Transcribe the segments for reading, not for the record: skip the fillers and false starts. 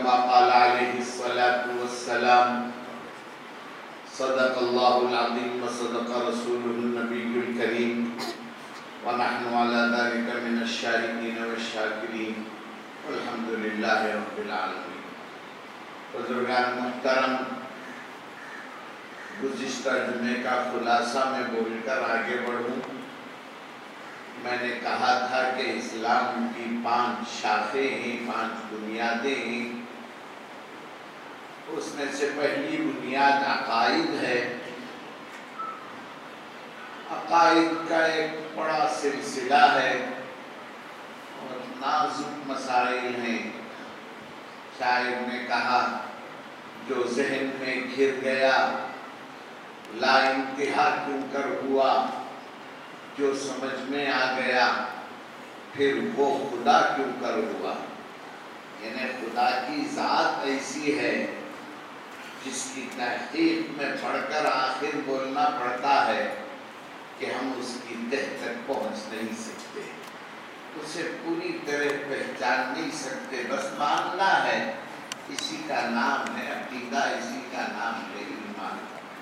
كما قال عليه الصلاة والسلام صدق الله العظيم وصدق رسوله النبي الكريم ونحن على ذلك من الشاهدين والشاكرين والحمد لله رب العالمين. بزرگان محترم، گزشتہ جمعے کا خلاصہ میں بول کر آگے بڑھوں. میں نے کہا تھا کہ اسلام کی 5 شاخیں ہیں، 5 بنیادیں ہیں. اس میں سے پہلی بنیاد عقائد ہے. عقائد کا ایک بڑا سلسلہ ہے اور نازک مسائل ہیں. شاعر نے کہا جو ذہن میں گھر گیا لا انتہا کیوں کر ہوا، جو سمجھ میں آ گیا پھر وہ خدا کیوں کر ہوا. یعنی خدا کی ذات ایسی ہے جس کی تحقیق میں پڑھ کر آخر بولنا پڑتا ہے کہ ہم اس کی تہ تک پہنچ نہیں سکتے، اسے پوری طرح پہچان نہیں سکتے، بس ماننا ہے. اسی کا نام ہے عقیدہ، اسی کا نام ہے ایمان.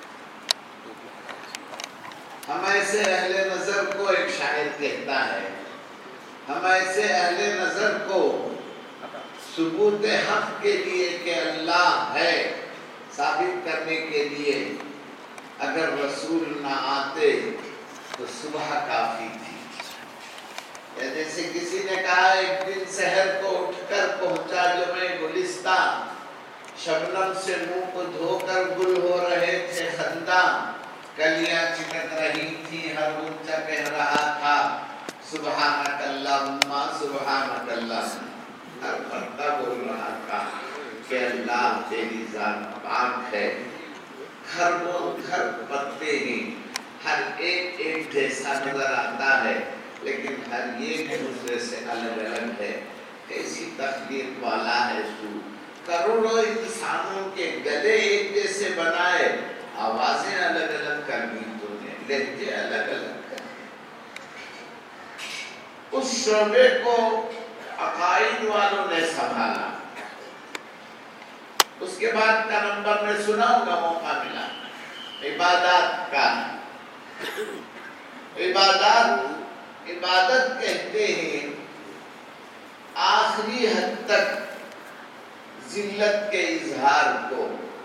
ہم ایسے اہل نظر کو، ایک شاعر کہتا ہے، ہم ایسے اہل نظر کو ثبوت حق کے لیے کہ اللہ ہے ثابت کرنے کے لیے اگر رسول نہ آتے تو صبح کافی تھی. جیسے کسی نے کہا ایک دن سحر کو اٹھ کر پہنچا جو میں گلستان، شبنم سے منہ کو دھو کر گل ہو رہے تھے خنداں، کلیاں چمک رہی تھی، ہر اونچا کہہ رہا تھا سبحانک اللہم سبحانک اللہم. ہر پتا بول رہا تھا کہ اللہ تیری ذات پاک ہے. گھر و گھر پتے ہیں، ہر ایک ایک جیسا نظر آتا ہے لیکن ہر ایک دوسرے سے الگ الگ ہے. ایسی تخلیق والا ہے تو. کروڑوں انسانوں کے گلے ایک جیسے بنائے، آوازیں الگ الگ کر دی تو نے، لہجے الگ الگ کر دی. اس شعبے کو عقائد والوں نے سنبھالا. اس کے بعد کا نمبر میں سناؤں گا، موقع ملا. عبادات کا. عبادت کہتے ہیں آخری حد تک ذلت کے اظہار کو.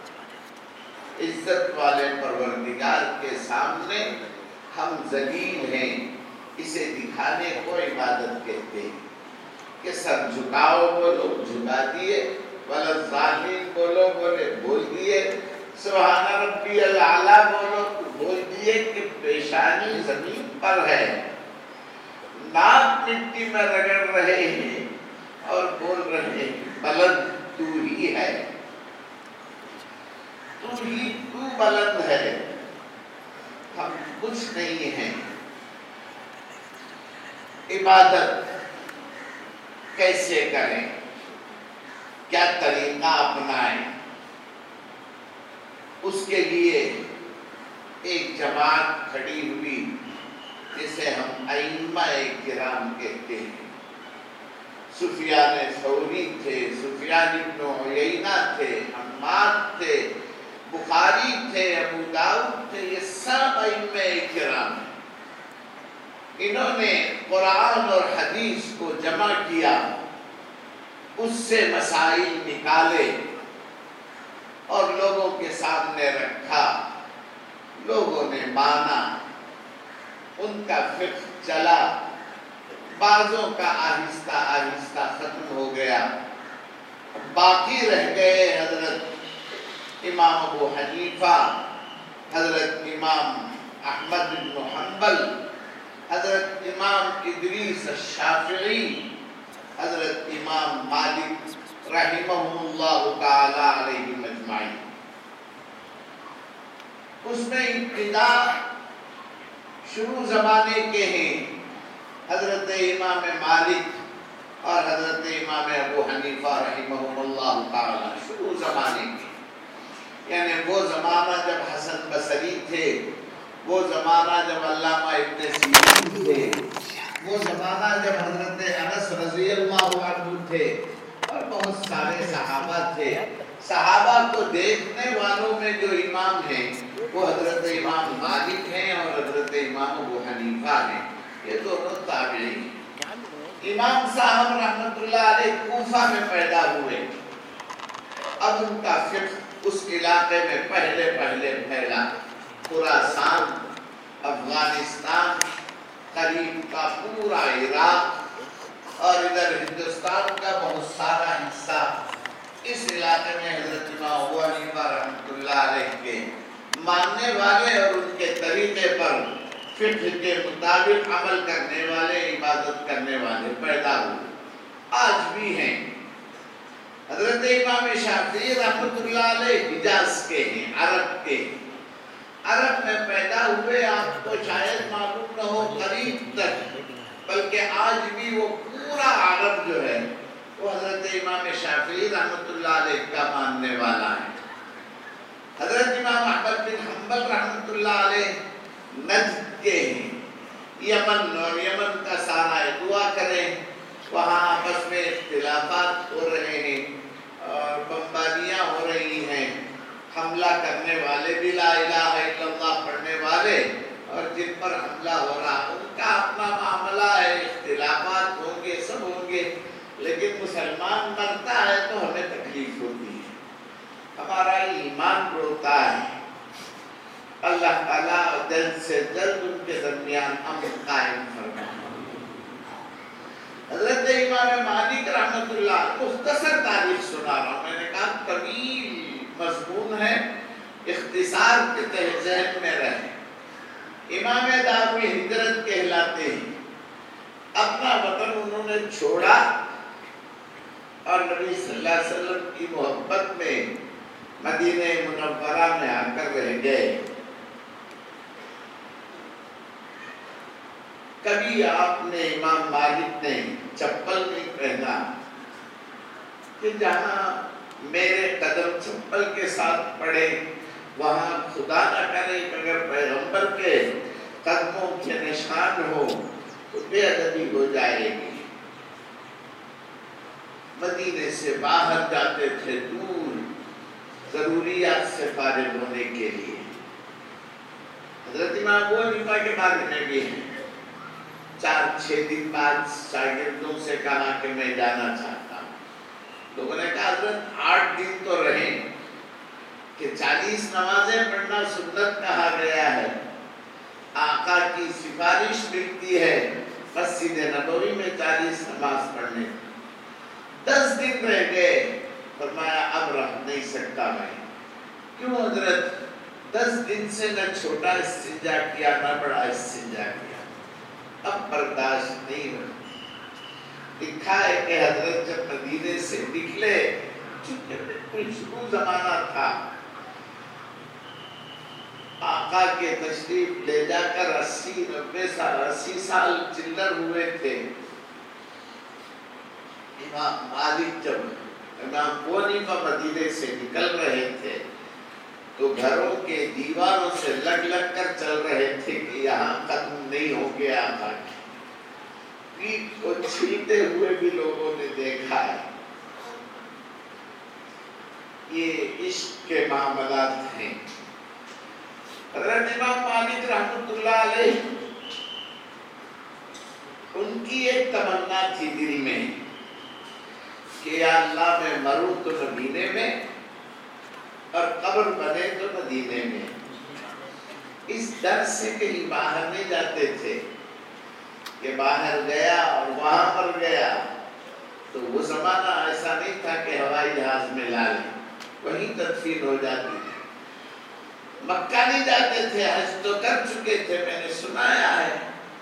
عزت والے پروردگار کے سامنے ہم ذلیل ہیں، اسے دکھانے کو عبادت کہتے ہیں. کہ سر جھکاؤ بولو جھکا دیے، والظالمین بولو بولے بول دیے، سبحان ربی الاعلیٰ بولو بول دیے کہ پیشانی زمین پر ہے، ناک مٹی میں رگڑ رہے ہیں اور بول رہے ہیں بلند تو ہی ہے، تو بلند ہے، ہم کچھ نہیں ہیں. عبادت کیسے کریں، کیا طریقہ اپنائیں؟ اس کے لیے ایک جماعت کھڑی ہوئی جسے ہم ائمہ کرام کہتے ہیں. سفیان ثوری تھے، سفیان بن عیینہ تھے، حماد تھے، بخاری تھے، ابو داؤد تھے. یہ سب ائمہ کرام ہیں. انہوں نے قرآن اور حدیث کو جمع کیا، اس سے مسائل نکالے اور لوگوں کے سامنے رکھا. لوگوں نے مانا، ان کا فقہ چلا. بعضوں کا آہستہ آہستہ ختم ہو گیا. باقی رہ گئے حضرت امام ابو حنیفہ، حضرت امام احمد بن حنبل، حضرت امام ادریس الشافعی، حضرت امام مالک رحمہ اللہ تعالی علیہ مجمعین. اس میں ابتدا شروع زمانے کے ہیں حضرت امام مالک اور حضرت امام ابو حنیفہ رحمہ اللہ تعالی. شروع زمانے کے یعنی وہ زمانہ جب حسن بصری تھے، وہ زمانہ جب علامہ ابن سیرین تھے، وہ زمانہ جب حضرت انس رضی اللہ عنہ تھے، اور بہت سارے صحابہ تھے. صحابہ کو دیکھنے والوں میں جو امام ہیں وہ حضرت امام مالک ہیں اور حضرت امام ابو حنیفہ ہیں. یہ دونوں تابعی ہیں. امام صاحب رحمت اللہ علیہ کوفہ میں پیدا ہوئے. اب ان کا فقہ اس علاقے میں پہلے پھیلا. خراسان، افغانستان، قریب کا پورا عراق اور ادھر ہندوستان کا بہت سارا حصہ، اس علاقے میں حضرت امام ابو حنیفہ رحمۃ اللہ علیہ کے ماننے والے اور ان کے طریقے پر فقہ کے مطابق عمل کرنے والے، عبادت کرنے والے پیدا ہوئے. آج بھی ہیں. حضرت امام شافعی رحمۃ اللہ علیہ حجاز کے ہیں، عرب کے. عرب میں پیدا ہوئے. آپ کو شاید معلوم نہ ہو قریب تک، بلکہ آج بھی وہ پورا عرب جو ہے وہ حضرت امام شافعی رحمۃ اللہ علیہ کا ماننے والا ہے. حضرت امام احمد بن حنبل رحمۃ اللہ علیہ نجد کے ہیں، یمن کا سارا ہے. دعا کریں، وہاں آپس میں اختلافات ہو رہے ہیں اور بمباریاں ہو رہی ہیں. حملہ کرنے والے بھی لا الہ الا اللہ پڑھنے والے، اور جن پر حملہ ہو رہا ان کا اپنا معاملہ ہے. اختلافات ہوں گے، سب ہوں گے، لیکن مسلمان مرتا ہے تو ہمیں تکلیف ہوتی ہے، ہمارا ایمان روتا ہے. اللہ تعالیٰ جلد سے جلد ان کے درمیان امن قائم فرمائے. حضرت امام مالک رحمۃ اللہ، مختصر تاریخ سنا رہا ہوں. میں نے کہا طویل مضمون ہے، اختصار کے تحت ذہن میں رہے. امام دار الہجرت کہلاتے ہیں. اپنا وطن انہوں نے چھوڑا اور نبی صلی اللہ علیہ وسلم کی محبت میں مدینہ منورہ میں آ کر رہ گئے. کبھی آپ نے، امام مالک نے چپل نہیں پہنا کہ جہاں میرے قدم چپل کے ساتھ پڑے وہاں خدا نہ کرے کہ اگر پیغمبر کے قدموں کے نشان ہو تو بے ادبی ہو جائے گی. مدینے سے باہر جاتے تھے دور ضروریات سے فارغ ہونے کے لیے. حضرت امام ابو حنیفہ کے بارے میں بھی ہیں. 4-6 دن بعد شاگردوں سے کہا کہ میں جانا چاہتا ہوں. لوگوں نے کہا حضرت 8 دن تو رہیں کہ 40 نمازیں پڑھنا سنت کہا گیا ہے. آقا کی سفارش ملتی ہے مسجد نبوی میں 40 نماز پڑھنے. 10 دن رہ گئے. فرمایا اب رہ نہیں سکتا میں. کیوں حضرت؟ 10 دن سے نہ چھوٹا استنجا کیا نہ بڑا استنجا کیا، اب برداشت نہیں ہو. لکھا ہے کہ حضرت جب مدینے سے نکلے، چونکہ بالکل شروع زمانہ تھا، آقا کے تشریف لے جا کر 80 سال چلر ہوئے تھے. امام مالک جب امام ابو حنیفہ مدینے سے نکل رہے تھے تو گھروں کے دیواروں سے لگ کر چل رہے تھے کہ یہاں قدم نہیں ہو گیا. آقا کی پیٹھ کو چھیلتے ہوئے بھی لوگوں نے دیکھا ہے. یہ عشق کے معاملات ہیں. حضرت امام مالک رحمۃ اللہ علیہ، ان کی ایک تمنا تھی دل میں کہ یا اللہ میں مروں تو مدینے میں اور قبر بنے تو مدینے میں. اس ڈر سے کہیں باہر نہیں جاتے تھے کہ باہر گیا اور وہاں پر گیا. تو وہ زمانہ ایسا نہیں تھا کہ ہوائی جہاز میں لا لیں، وہیں تدفین ہو جاتی تھی. مکہ نہیں جاتے تھے، حج تو کر چکے تھے. میں نے سنایا ہے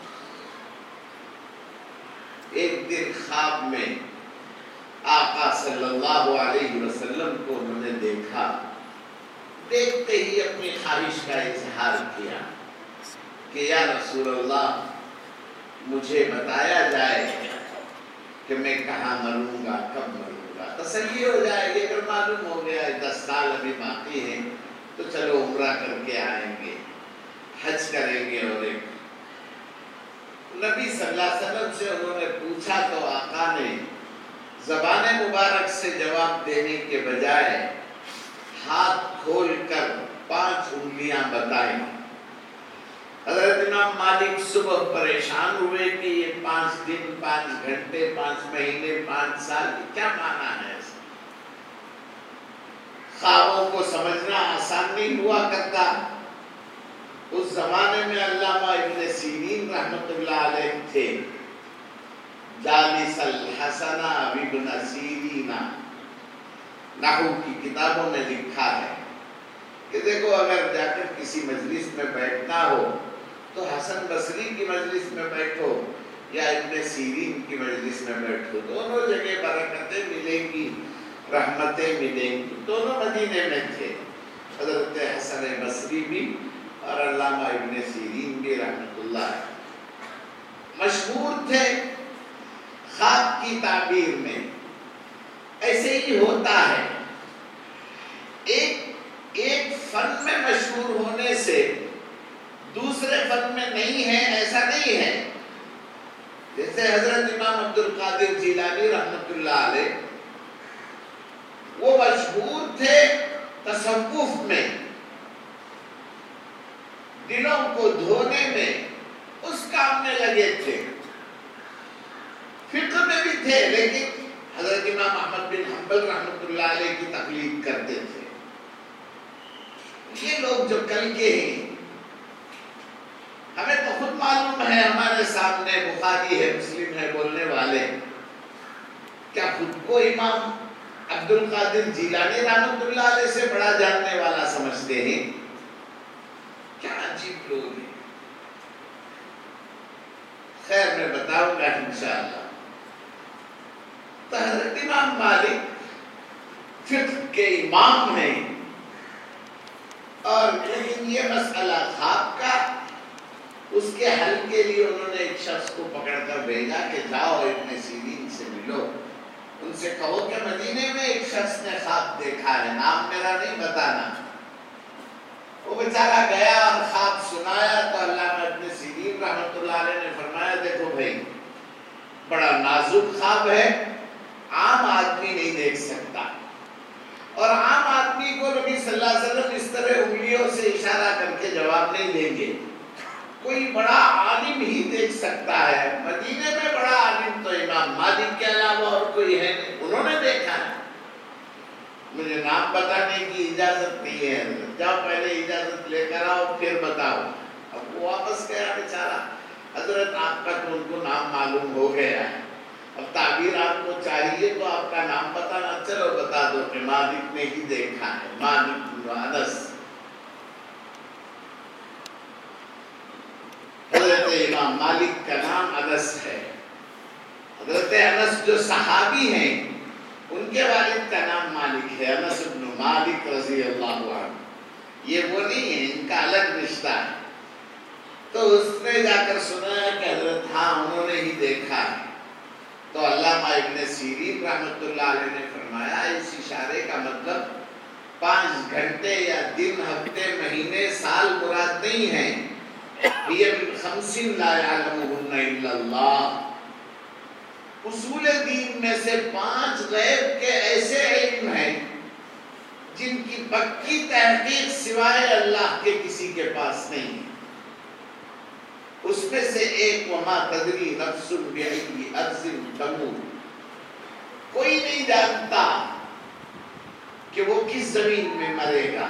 ایک دن خواب میں آقا صلی اللہ علیہ وسلم کو انہوں نے دیکھا. دیکھتے ہی اپنی خواہش کا اظہار کیا کہ یا رسول اللہ مجھے بتایا جائے کہ میں کہاں مروں گا، کب مروں گا. تسلی ہو جائے گی. اگر معلوم ہو گیا 10 سال ابھی باقی ہیں تو چلو عمرہ کر کے آئیں گے، حج کریں گے. اور ایک نبی صلی اللہ علیہ وسلم سے انہوں نے پوچھا تو آقا نے زبان مبارک سے جواب دینے کے بجائے ہاتھ کھول کر 5 انگلیاں بتائیں۔ حضرت امام مالک صبح پریشان ہوئے کہ یہ 5 دن 5 گھنٹے 5 مہینے 5 سال کیا معنی ہے؟ خوابوں کو سمجھنا آسان نہیں ہوا کرتا۔ اس زمانے میں علامہ ابن سیرین رحمت اللہ علیہ تھے۔ جالس الحسن ابن سیرین، نحو کی کتابوں میں لکھا ہے کہ دیکھو اگر جا کر کسی مجلس میں بیٹھنا ہو تو حسن بصری کی مجلس میں بیٹھو یا ابن سیرین کی مجلس میں بیٹھو، دونوں جگہ برکتیں ملیں گی، رحمتیں ملیں گی۔ دونوں مدینے میں تھے، حضرت حسن بصری بھی اور علامہ ابن سیرین بھی رحمت اللہ مشہور تھے خواب کی تعبیر میں۔ ایسے ہی ہوتا ہے، ایک فن میں مشہور ہونے سے دوسرے فن میں نہیں ہے ایسا نہیں ہے۔ جیسے حضرت امام عبد القادر جیلانی رحمت اللہ علیہ، وہ مشہور تھے تصوف میں، دلوں کو دھونے میں اس کام میں لگے تھے، فقہ میں بھی تھے، لیکن حضرت امام احمد بن حنبل رحمت اللہ علیہ کی تقلید کرتے تھے۔ یہ لوگ جو کل کے ہیں، ہمیں تو خود معلوم ہے، ہمارے سامنے بخاری ہے مسلم ہے بولنے والے، کیا خود کو امام عبد القادر جیلانی رحمت اللہ علیہ سے بڑا جاننے والا سمجھتے ہیں؟ کیا عجیب لوگ ہیں۔ خیر میں بتاؤں گا انشاءاللہ۔ تو حضرت امام مالک فقہ کے امام ہیں، اور لیکن یہ مسئلہ خواب کا، اس کے حل کے لیے انہوں نے ایک شخص کو پکڑ کر بھیجا کہ جاؤ ابن سیرین سے ملو، ان سے کہو کہ مدینے میں ایک شخص نے خواب دیکھا ہے، نام میرا نہیں بتانا۔ وہ بیچارہ گیا اور خواب سنایا تو علامہ ابن سیرین رحمت اللہ علیہ نے فرمایا دیکھو بھائی، بڑا نازک خواب ہے، عام آدمی نہیں دیکھ سکتا، اور عام آدمی کو نبی صلی اللہ علیہ وسلم اس طرح انگلیوں سے اشارہ کر کے جواب نہیں دیں گے، کوئی بڑا عالم ہی دیکھ سکتا ہے۔ مدینے میں بڑا عالم تو امام مالک کے علاوہ اور کوئی ہے نہیں، انہوں نے دیکھا ہے، مجھے نام بتانے کی اجازت نہیں ہے، جاؤ پہلے اجازت لے کر آؤ پھر بتاؤ۔ اب وہ واپس گیا بیچارہ، حضرت آپ کا تو ان کو نام معلوم ہو گیا ہے، اب تعبیر آپ کو چاہیے تو آپ کا نام بتانا، چلو بتا دو کہ مالک نے ہی دیکھا ہے، مالک بن انس۔ حضرت امام مالک کا نام انس ہے۔ حضرت انس جو صحابی ہیں ان کے والد کا نام مالک ہے، انس بن مالک رضی اللہ عنہ۔ یہ وہ نہیں ہے، ان کا الگ رشتہ ہے۔ تو اس نے جا کر سنا کہ حضرت ہاں انہوں نے ہی دیکھا ہے۔ تو علامہ ابن سیرین رحمت اللہ علیہ نے فرمایا اس اشارے کا مطلب 5 گھنٹے یا دن، ہفتے، مہینے، سال مراد نہیں ہے، یہ خمس لا یعلمہن الا اللہ۔ اصول دین میں سے 5 غیب کے ایسے علم ہیں جن کی پکی تحقیق سوائے اللہ کے کسی کے پاس نہیں ہے۔ اس میں سے ایک وما تدری نفس بأی ارض تموت، کوئی نہیں جانتا کہ وہ کس زمین میں مرے گا۔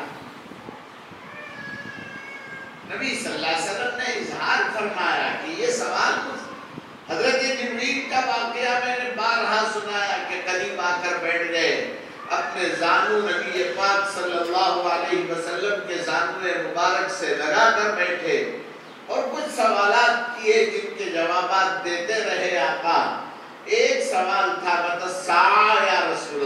نبی صلی اللہ علیہ وسلم نے اظہار فرمایا کہ یہ سوال حضرت جبریل کا واقعہ میں نے بارہا سنایا کہ قریب آ کر بیٹھ گئے، اپنے زانو نبی پاک صلی اللہ علیہ وسلم کے زانو مبارک سے لگا کر بیٹھے اور کچھ سوالات کیے جن کے جوابات دیتے رہے آقا۔ ایک سوال تھا متی الساعہ یا رسول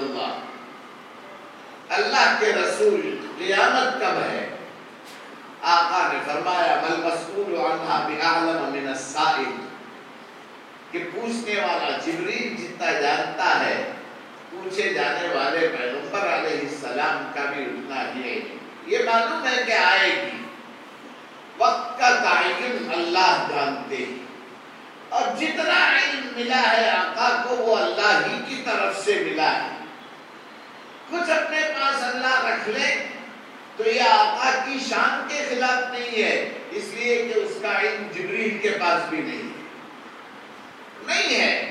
اللہ کے رسول، قیامت کب ہے؟ آقا نے فرمایا مل مسئول عنہا بأعلم من السائل، کہ پوچھنے والا جبریل جتنا جانتا ہے، پوچھے جانے والے پیغمبر علیہ السلام کا بھی اتنا ہی ہے۔ یہ معلوم ہے کہ آئے گی، وقت کا تعین اللہ جانتے ہیں، اور جتنا علم ملا ہے آقا کو وہ اللہ ہی کی طرف سے ملا ہے. کچھ اپنے پاس اللہ رکھ لے تو یہ آقا کی شان کے خلاف نہیں ہے، اس لیے کہ اس کا علم جبریل کے پاس بھی نہیں ہے.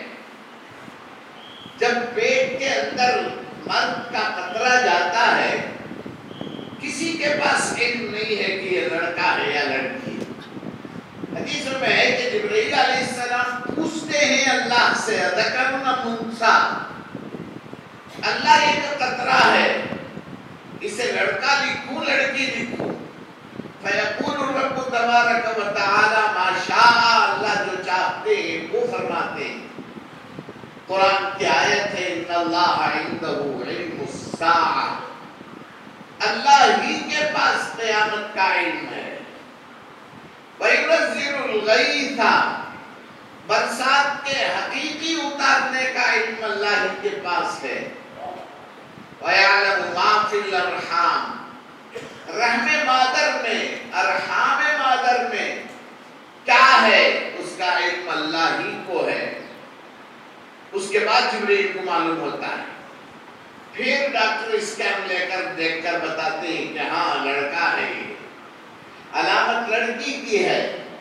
جب پیٹ کے اندر مرد کا قطرہ جاتا ہے کسی کے پاس علم نہیں ہے کہ یہ لڑکا ہے یا لڑکی ہے. حدیث میں ہے کہ جبرائیل علیہ السلام پوچھتے ہیں اللہ سے ذکر ام انثی، اللہ یہ جو قطرہ ہے اسے لڑکا لکھوں لڑکی لکھوں؟ فیقول الرب تبارک و تعالی ما شاء، اللہ جو چاہتے ہیں وہ فرماتے ہیں. قرآن کی آیت ہے ان اللہ عنده علم الساعہ، اللہ ہی کے پاس قیامت کا علم ہے. وَيُنَزِّلُ الْغَيْثَ، برسات کے حقیقی اتارنے کا علم اللہ ہی کے پاس ہے. وَيَعْلَمُ مَا فِي الْأَرْحَامِ، رحم مادر میں ارحام مادر میں کیا ہے اس کا علم اللہ ہی کو ہے. اس کے بعد جبرائیل کو معلوم ہوتا ہے. پھر ڈاکٹر اسکین لے کر دیکھ کر بتاتے ہیں کہ ہاں لڑکا ہے، علامت لڑکی کی ہے.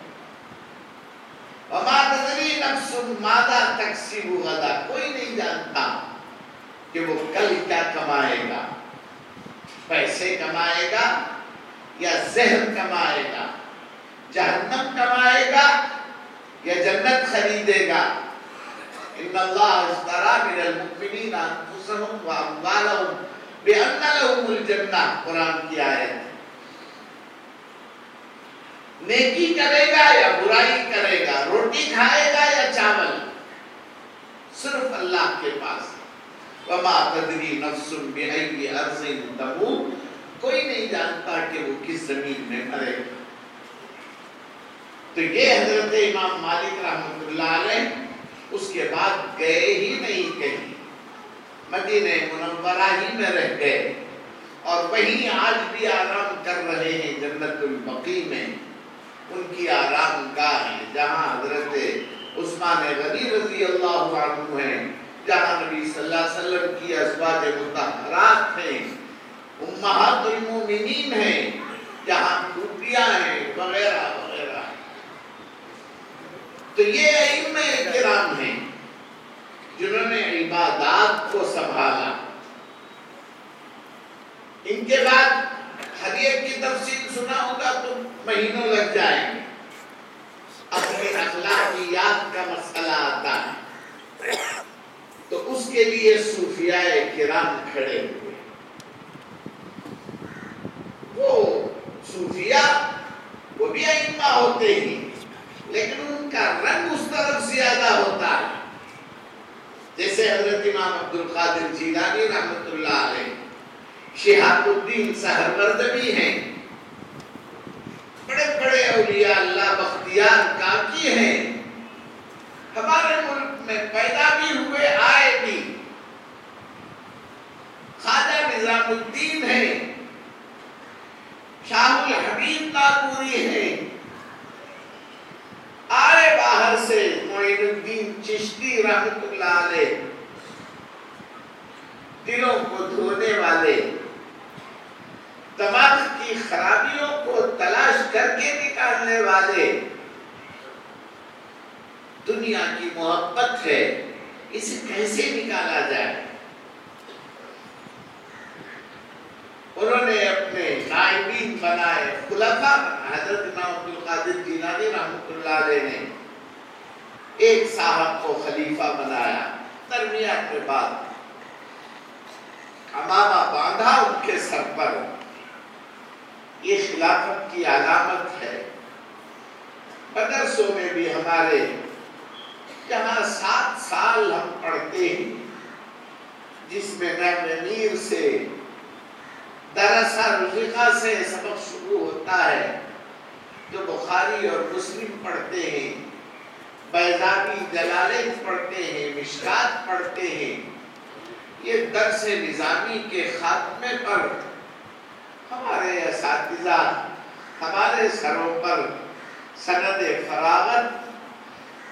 وَمَا تَدْرِي نَفْسٌ مَاذَا تَكْسِبُ غَدًا، کوئی نہیں جانتا کہ وہ کل کیا کمائے گا، پیسے کمائے گا یا زہر کمائے گا، جہنم کمائے گا یا جنت خریدے گا. ان اللہ اشترى من المؤمنین انفسهم واموالهم بان لهم الجنہ، قرآن کی آیت. نیکی کرے گا یا برائی کرے گا، روٹی کھائے گا یا چاول، صرف اللہ کے پاس. وما تدری نفس بأی ارض تموت، کوئی نہیں جانتا کہ وہ کس زمین میں مرے گا. تو یہ حضرت امام مالک رحمۃ اللہ علیہ اس کے بعد گئے ہی نہیں کہیں، مدینہ منورہ ہی میں رہ گئے اور وہیں آج بھی آرام کر رہے ہیں. جنت البقیع میں ان کی آرام گاہ ہے جہاں حضرت عثمان غنی رضی اللہ عنہ ہیں، جہاں نبی صلی اللہ علیہ وسلم کی ازواج مطہرات ہیں، امہات المومنین ہیں، جہاں پھوپھیاں ہیں وغیرہ وغیرہ. تو یہ ائمہ کرام ہیں جنہوں نے عبادات کو سنبھالا. ان کے بعد حدیث کی تفصیل سنا ہوگا تو مہینوں لگ جائیں گے. اپنی اخلاقیات کا مسئلہ آتا ہے تو اس کے لیے صوفیاء کرام کھڑے ہوئے. وہ صوفیاء وہ بھی ائمہ ہوتے ہیں لیکن ان کا رنگ اس طرف زیادہ ہوتا ہے. جیسے حضرت امام عبد القادر جیلانی رحمۃ اللہ علیہ، شہاب الدین سہروردی ہیں، بڑے بڑے اولیاء اللہ بختیار کاکی ہیں، ہمارے ملک میں پیدا بھی ہوئے آئے بھی. خواجہ نظام الدین ہیں، شاہ الحبیب ناپوری ہیں، آئے باہر سے معین الدین چشتی رحمۃ اللہ علیہ، دلوں کو دھونے والے، دماغ کی خرابیوں کو تلاش کر کے نکالنے والے. دنیا کی محبت ہے، اسے کیسے نکالا جائے. انہوں نے اپنے نائبین بنائے، خلفاء. حضرت امام عبد القادر جیلانی رحمۃ اللہ علیہ نے ایک صاحب کو خلیفہ بنایا، تربیت کے بعد امامہ باندھا ان کے سر پر. یہ خلافت کی علامت ہے. مدرسوں میں بھی ہمارے جہاں 7 سال ہم پڑھتے ہیں، جس میں نعم سے درس رفقہ سے سبق شروع ہوتا ہے، جو بخاری اور مسلم پڑھتے ہیں، بیضاوی جلالین پڑھتے ہیں، مشکات پڑھتے ہیں. یہ درس نظامی کے خاتمے پر ہمارے اساتذہ ہمارے سروں پر سند فراغت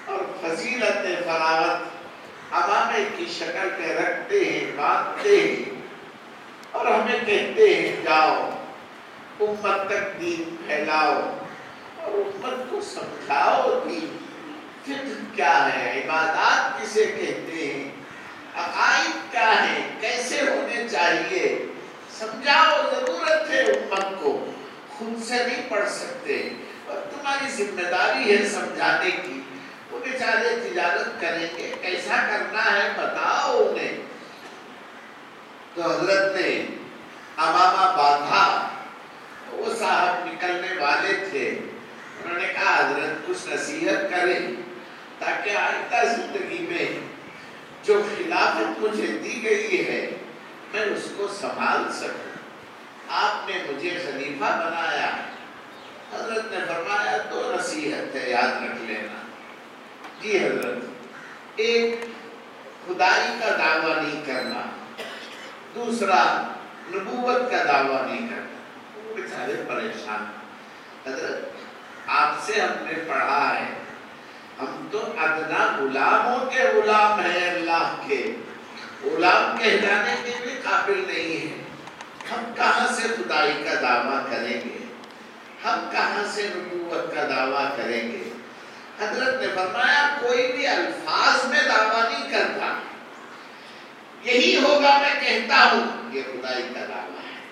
اور فضیلت فراغت امامے کی شکل پہ رکھتے ہیں، باندھتے ہیں اور ہمیں کہتے ہیں جاؤ امت تک دین پھیلاؤ اور امت کو سمجھاؤ دین۔ فقہ کیا ہے، عبادات کسے کہتے ہیں، عقائد کیا ہے، کیسے ہونے چاہیے، سمجھاؤ۔ ضرورت ہے امت کو، خود سے نہیں پڑھ سکتے اور تمہاری ذمہ داری ہے سمجھانے کی۔ وہ بیچارے تجارت کریں گے، کیسا کرنا ہے بتاؤ انہیں۔ تو حضرت نے امامہ باندھا، وہ صاحب نکلنے والے تھے، انہوں نے کہا حضرت کچھ نصیحت کریں تاکہ آئندہ زندگی میں جو خلافت مجھے دی گئی ہے میں اس کو سنبھال سکوں۔ آپ نے مجھے خلیفہ بنایا۔ حضرت نے فرمایا دو نصیحت ہے، یاد رکھ لینا۔ جی حضرت، ایک خدائی کا دعویٰ نہیں کرنا، دوسرا نبوت کا دعویٰ نہیں کرنا۔ وہ بیچارے پریشان۔ حضرت آپ سے ہم نے پڑھا ہے، ہم تو ادنا غلاموں کے غلام ہیں، اللہ کے غلام کہلانے کے بھی قابل نہیں ہیں۔ ہم کہاں سے خدائی کا دعویٰ کریں گے، ہم کہاں سے نبوت کا دعویٰ کریں گے؟ حضرت نے فرمایا کوئی بھی الفاظ میں دعویٰ نہیں کرتا، یہی ہوگا میں کہتا ہوں یہ خدائی کا دعویٰ ہے،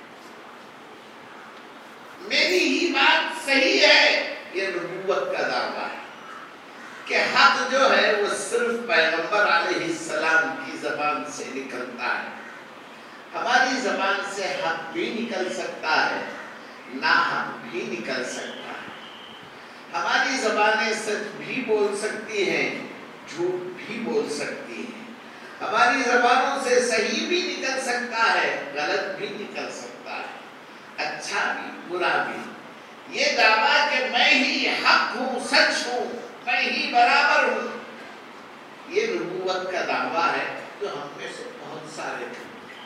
میری ہی بات صحیح ہے، یہ نبوت کا دعویٰ ہے کہ حق جو ہے وہ صرف پیغمبر علیہ السلام کی زبان سے نکلتا ہے۔ ہماری زبان سے حق بھی نکل سکتا ہے، ناحق بھی نکل سکتا ہے۔ ہماری زبانیں سچ بھی بول سکتی ہیں، جھوٹ بھی بول سکتی ہیں۔ ہماری زبانوں سے صحیح بھی نکل سکتا ہے، غلط بھی نکل سکتا ہے، اچھا بھی برا بھی۔ یہ دعویٰ کہ میں ہی حق ہوں، سچ ہوں، میں ہی برابر ہوں، یہ نبوت کا دعویٰ ہے جو ہم میں سے بہت سارے کرتے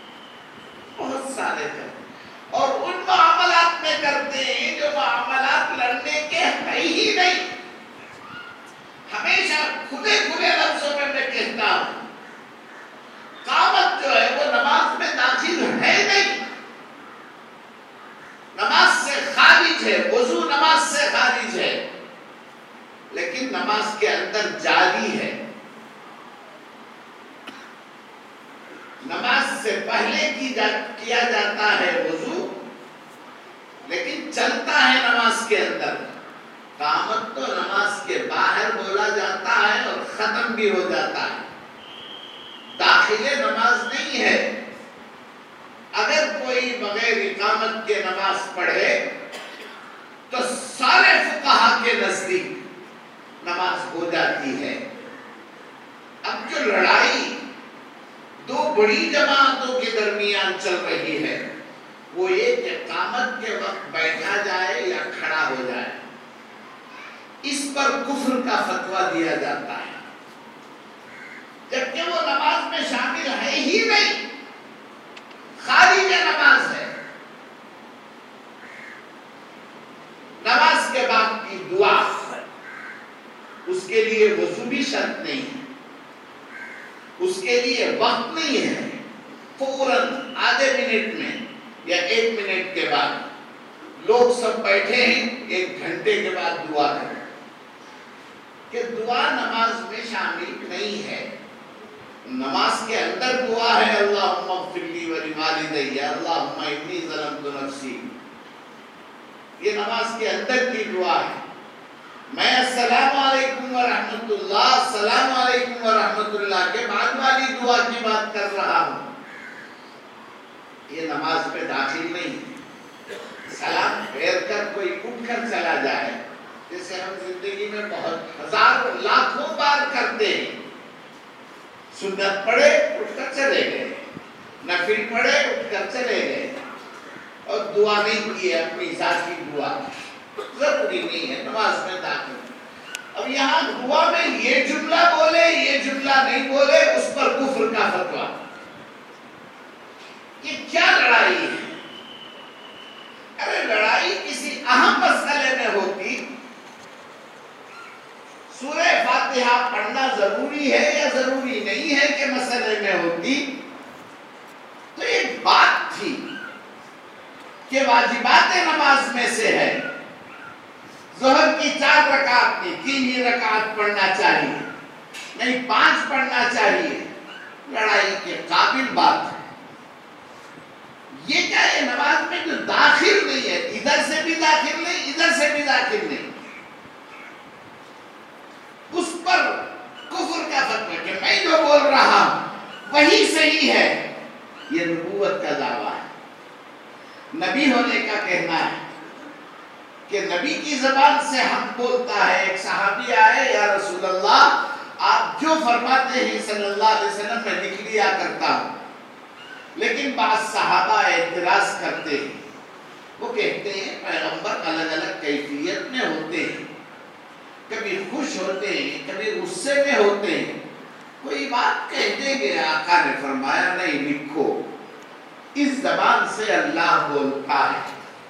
اور ان معاملات میں کرتے ہیں جو معاملات لڑنے کے ہے ہی نہیں۔ ہمیشہ کھلے لفظوں میں کہتا ہوں، قامت جو ہے وہ نماز میں داخل ہے نہیں، نماز سے خارج ہے، وضو نماز سے خارج ہے، لیکن نماز کے اندر جاری ہے۔ نماز سے پہلے کیا جاتا ہے وضو، لیکن چلتا ہے نماز کے اندر۔ قامت تو نماز کے باہر بولا جاتا ہے اور ختم بھی ہو جاتا ہے، داخل نماز نہیں ہے۔ اگر کوئی بغیر اقامت کے نماز پڑھے تو سارے فقہا کے نزدیک نماز ہو جاتی ہے۔ اب جو لڑائی دو بڑی جماعتوں کے درمیان چل رہی ہے وہ یہ کہ اقامت کے وقت بیٹھا جائے یا کھڑا ہو جائے، اس پر کفر کا فتویٰ دیا جاتا ہے، جبکہ وہ نماز میں شامل ہے ہی نہیں، خارج نماز ہے۔ نماز کے بعد کی دعا، اس کے لیے وضو بھی شرط نہیں ہے، اس کے لیے وقت نہیں ہے، فوراً آدھے منٹ میں یا 1 منٹ کے بعد لوگ سب بیٹھے ہیں، 1 گھنٹے کے بعد دعا کریں، کہ دعا نماز میں شامل نہیں ہے۔ نماز کے اندر دعا ہے اللہم اغفر لی ولوالدی، اللہم انی ظلمت نفسی، یہ نماز کے اندر کی دعا ہے۔ میں السلام علیکم ورحمت اللہ، السلام علیکم ورحمت اللہ کے بعد والی دعا کی بات کر رہا ہوں، یہ نماز پہ داخل نہیں ہے۔ سلام پھیر کر کوئی اٹھ کر چلا جائے، جسے ہم زندگی میں بہت ہزاروں لاکھوں بار کرتے ہیں، سنت پڑھے اٹھ کر چلے گئے، نفل پڑھے اٹھ کر چلے گئے، اور دعا نہیں کی اپنی ذاتی دعا، ضروری نہیں ہے نماز میں داخل۔ اب یہاں دعا میں یہ جملہ بولے یہ جملہ نہیں بولے، اس پر کفر کا فتویٰ۔ یہ کیا لڑائی ہے؟ ارے لڑائی کسی اہم مسئلے میں ہوتی، سورہ فاتحہ نماز پڑھنا ضروری ہے یا ضروری نہیں ہے کہ مسئلے میں ہوتی تو ایک بات تھی کہ واجبات نماز میں سے ہے ظہر کی 4 رکعت میں 3 ہی رکعت پڑھنا چاہیے نہیں 5 پڑھنا چاہیے، لڑائی کے قابل بات ہے۔ یہ کیا ہے نماز میں جو داخل نہیں ہے، ادھر سے بھی داخل نہیں ادھر سے بھی داخل نہیں، اس پر کفر کا فتویٰ کہ میں جو بول رہا ہوں وہی صحیح ہے، یہ نبوت کا دعویٰ ہے، نبی ہونے کا کہنا ہے کہ نبی کی زبان سے حق بولتا ہے۔ ایک صحابی آئے، یا رسول اللہ آپ جو فرماتے ہیں صلی اللہ علیہ وسلم میں لکھ لیا کرتا ہوں، لیکن بعض صحابہ اعتراض کرتے ہیں، وہ کہتے ہیں پیغمبر الگ الگ کیفیت میں ہوتے ہیں، کبھی خوش ہوتے ہیں کبھی غصے میں ہوتے ہیں، کوئی بات کہہ دیں گے؟ آقا نے فرمایا نہیں، لکھو، اس زبان سے اللہ بولتا ہے،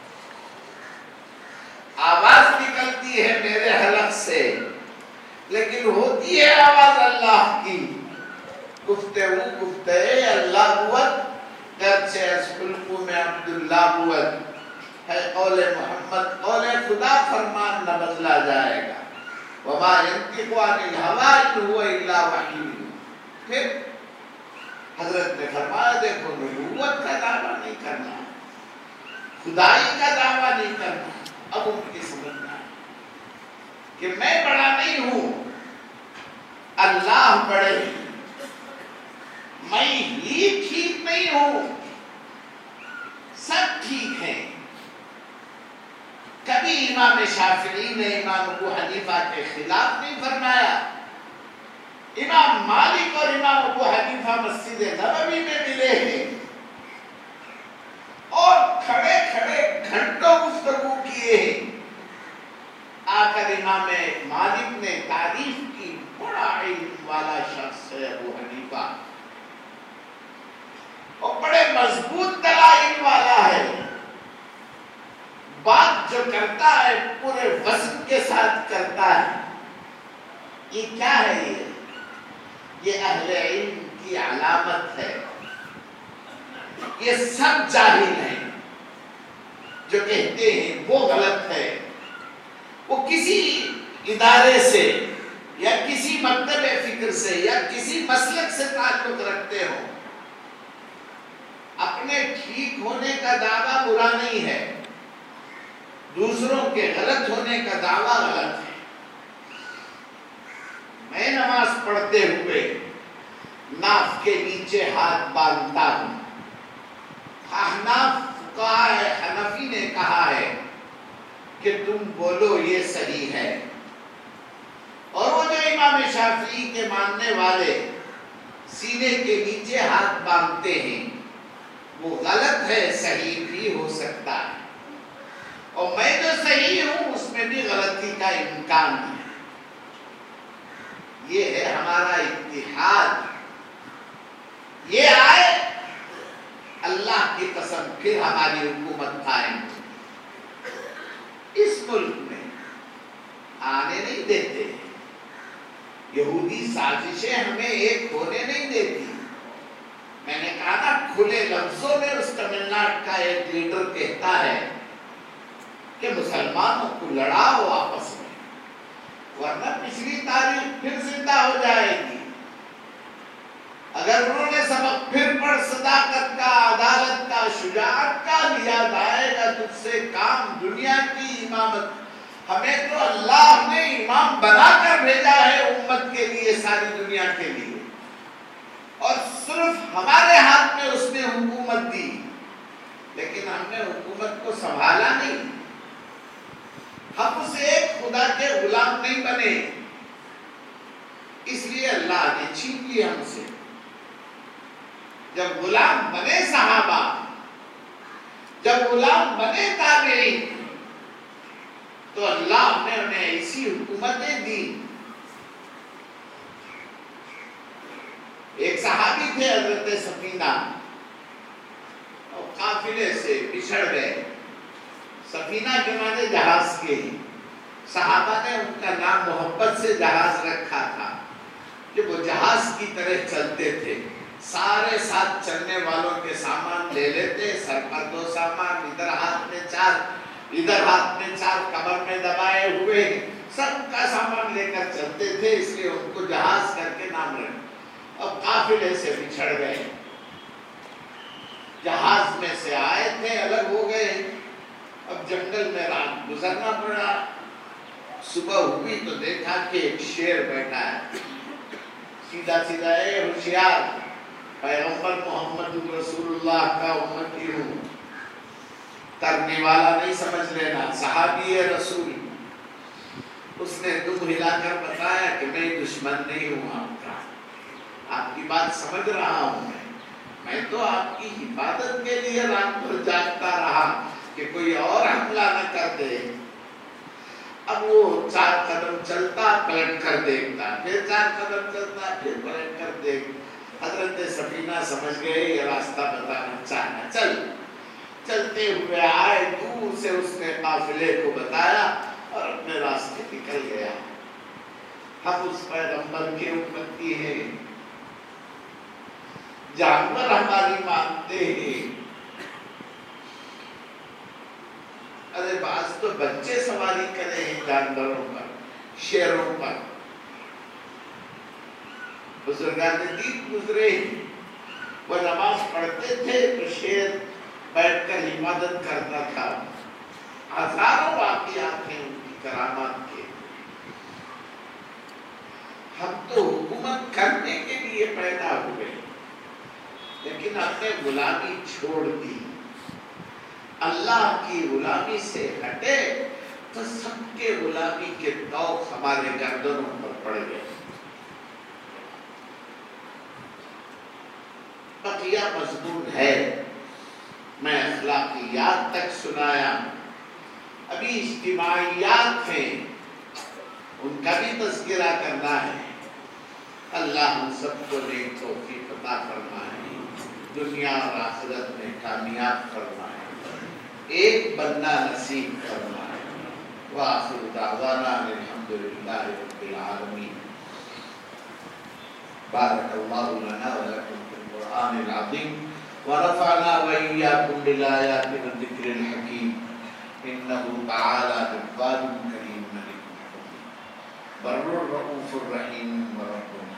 آواز نکلتی ہے میرے حلق سے لیکن ہوتی ہے آواز اللہ کی، گفتگو گفتگو اللہ بوت، گرچہ اس خلقو میں عبداللہ بوت ہے، قول محمد قول خدا فرمان نہ بدلا جائے گا، وما ينطق عن الهوى ان هو الا وحی۔ پھر حضرت نے فرمایا دیکھو نبوت کا دعویٰ نہیں کرنا، خدائی کا دعویٰ نہیں کرنا، اب ان کی سمجھنا ہے کہ میں بڑا نہیں ہوں، اللہ بڑے ہیں، میں ہی ٹھیک نہیں ہوں، سب ٹھیک ہیں۔ کبھی امام شافعی نے امام ابو حنیفہ کے خلاف نہیں فرمایا، امام مالک اور امام ابو حنیفہ مسجد نبوی میں ملے ہیں اور کھڑے کھڑے گھنٹوں گفتگو کیے ہیں، آ کر امام مالک نے تعریف کی، بڑا علم والا شخص ہے ابو حنیفہ اور بڑے مضبوط دلائل والا ہے، بات جو کرتا ہے پورے وزن کے ساتھ کرتا ہے۔ یہ کیا ہے؟ یہ اہل علم کی علامت ہے۔ یہ سب جاہل ہیں جو کہتے ہیں وہ غلط ہے، وہ کسی ادارے سے یا کسی مکتب فکر سے یا کسی مسلک سے تعلق رکھتے ہو، اپنے ٹھیک ہونے کا دعویٰ برا نہیں ہے، دوسروں کے غلط ہونے کا دعویٰ غلط ہے۔ میں نماز پڑھتے ہوئے ناف کے نیچے ہاتھ باندھتا ہوں، احناف فقہاء حنفی نے کہا ہے کہ تم بولو یہ صحیح ہے، اور وہ جو امام شافعی کے ماننے والے سینے کے نیچے ہاتھ باندھتے ہیں وہ غلط ہے، صحیح بھی ہو سکتا ہے، اور میں جو صحیح ہوں اس میں بھی غلطی کا امکان ہے۔ یہ ہے ہمارا اتحاد، یہ آئے اللہ کی قسم پھر ہماری حکومت قائم اس ملک میں آنے نہیں دیتے، یہودی سازشیں ہمیں ایک ہونے نہیں دیتی۔ میں نے کہا نا کھلے لفظوں میں اس تمل ناڈو کا ایک لیڈر کہتا ہے کہ مسلمانوں کو لڑاؤ آپس میں، ورنہ پچھلی تاریخ پھر زندہ ہو جائے گی۔ اگر انہوں نے سبق پھر پڑھ صداقت کا، عدالت کا، شجاعت کا لیا، جائے گا تجھ سے کام دنیا کی امامت۔ ہمیں تو اللہ نے امام بنا کر بھیجا ہے امت کے لیے، ساری دنیا کے لیے، اور صرف ہمارے ہاتھ میں اس نے حکومت دی، لیکن ہم نے حکومت کو سنبھالا نہیں، ہم اس ایک خدا کے غلام نہیں بنے، اس لیے اللہ نے چھین لی ہم سے۔ جب غلام بنے صحابہ، جب غلام بنے تابعین، تو اللہ نے انہیں ایسی حکومتیں دی۔ ایک صحابی تھے حضرت سفینہ، اور قافلے سے بچھڑ گئے، سفینہ کے معنی جہاز کے، صحابہ نے ان کا نام محبت سے جہاز رکھا تھا کہ وہ جہاز کی طرح چلتے تھے. سارے ساتھ چلنے والوں کے سامان لے لیتے, سر پر 2 سامان, ادھر ہاتھ میں 4, ادھر ہاتھ میں 4, کمر میں دبائے ہوئے, سب کا سامان لے کر چلتے تھے, اس لیے ان کو جہاز کر کے نام رکھا. اب قافلے سے بچھڑ گئے, جہاز میں سے آئے تھے, الگ ہو گئے, اب جنگل میں رات گزرنا پڑا. صبح ہوئی تو دیکھا کہ ایک شیر بیٹھا ہے, سیدھا سیدھا, اے ہوشیار, پیغمبر محمد رسول اللہ کا امتی ہوں, کرنے والا نہیں سمجھ لینا, صحابی رسول. اس نے دم ہلا کر بتایا کہ میں دشمن نہیں ہوں آپ کا, آپ کی بات سمجھ رہا ہوں, میں تو آپ کی حفاظت کے لیے رات بھر جاگتا رہا کہ کوئی اور حملہ نہ کر دے. اب وہ 4 قدم چلتا, پلٹ کر دیکھتا, پھر 4 قدم چلتا, پھر پلٹ کر دیکھتا. حضرت سفینہ سمجھ گئے یہ راستہ بتانا چاہنا. چلتے ہوئے آئے, دور سے اس نے قافلے کو بتایا اور اپنے راستے نکل گیا. ہم اس پیغمبر کے امتی ہیں, جانور ہماری مانتے ہیں. ارے بعض تو بچے سواری کرے ہیں جانوروں پر, شیروں پر. بزرگان دین گزرے, وہ نماز پڑھتے تھے تو شیر بیٹھ کر عبادت کرتا تھا. ہزاروں واقعات ہیں ان کی کرامات کے. ہم تو حکومت کرنے کے لیے پیدا ہوئے, لیکن ہم نے غلامی چھوڑ دی. اللہ کی غلامی سے ہٹے تو سب کے غلامی کے طوق ہمارے گردنوں پر پڑ گئے. بقیہ مضمون ہے, میں اخلاقیات تک سنایا, ابھی اجتماعیات ہیں, ان کا بھی تذکرہ کرنا ہے. اللہ ہم سب کو نیک توفیق عطا فرمائے, دنیا اور آخرت میں کامیاب فرمائے, ایک بننا نصیب فرمائے. وآخر دعوانا الحمدللہ رب العالمین. بارک اللہ لنا ولکم فی القرآن العظیم ورفعنا وإياكم بالآيات والذكر الحكيم إنه تعالى جبار كريم ملك بر الرؤوف الرحيم ورب